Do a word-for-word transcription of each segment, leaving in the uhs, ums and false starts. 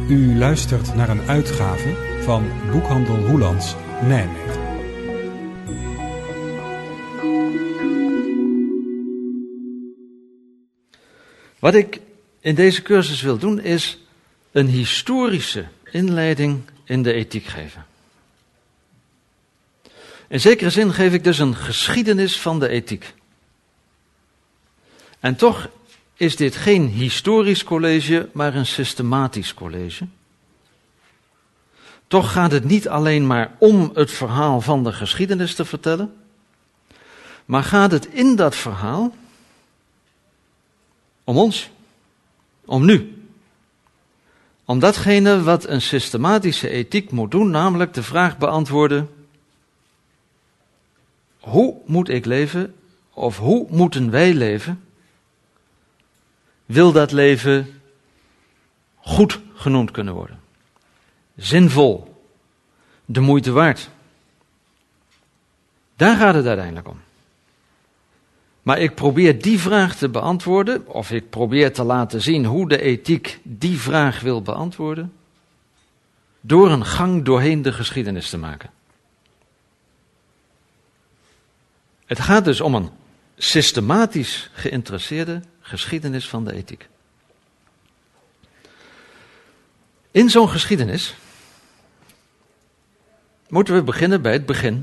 U luistert naar een uitgave van Boekhandel Roelands, Nijmegen. Wat ik in deze cursus wil doen is een historische inleiding in de ethiek geven. In zekere zin geef ik dus een geschiedenis van de ethiek. En toch is dit geen historisch college, maar een systematisch college. Toch gaat het niet alleen maar om het verhaal van de geschiedenis te vertellen, maar gaat het in dat verhaal om ons, om nu. Om datgene wat een systematische ethiek moet doen, namelijk de vraag beantwoorden: hoe moet ik leven, of hoe moeten wij leven? Wil dat leven goed genoemd kunnen worden? Zinvol, de moeite waard. Daar gaat het uiteindelijk om. Maar ik probeer die vraag te beantwoorden, of ik probeer te laten zien hoe de ethiek die vraag wil beantwoorden, door een gang doorheen de geschiedenis te maken. Het gaat dus om een systematisch geïnteresseerde geschiedenis van de ethiek. In zo'n geschiedenis moeten we beginnen bij het begin.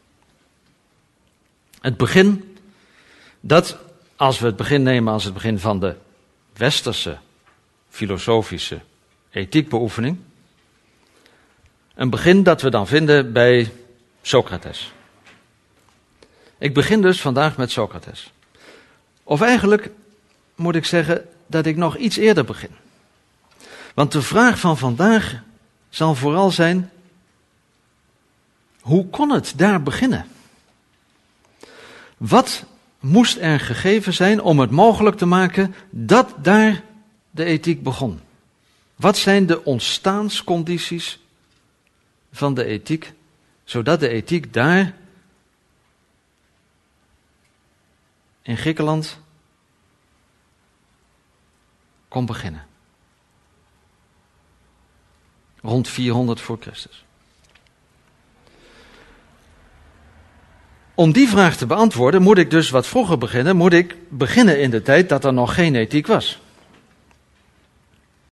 Het begin dat, als we het begin nemen als het begin van de westerse filosofische ethiekbeoefening, een begin dat we dan vinden bij Socrates. Ik begin dus vandaag met Socrates. Of eigenlijk moet ik zeggen dat ik nog iets eerder begin. Want de vraag van vandaag zal vooral zijn: hoe kon het daar beginnen? Wat moest er gegeven zijn om het mogelijk te maken dat daar de ethiek begon? Wat zijn de ontstaanscondities van de ethiek, zodat de ethiek daar in Griekenland kon beginnen? Rond vierhonderd voor Christus. Om die vraag te beantwoorden moet ik dus wat vroeger beginnen. Moet ik beginnen in de tijd dat er nog geen ethiek was.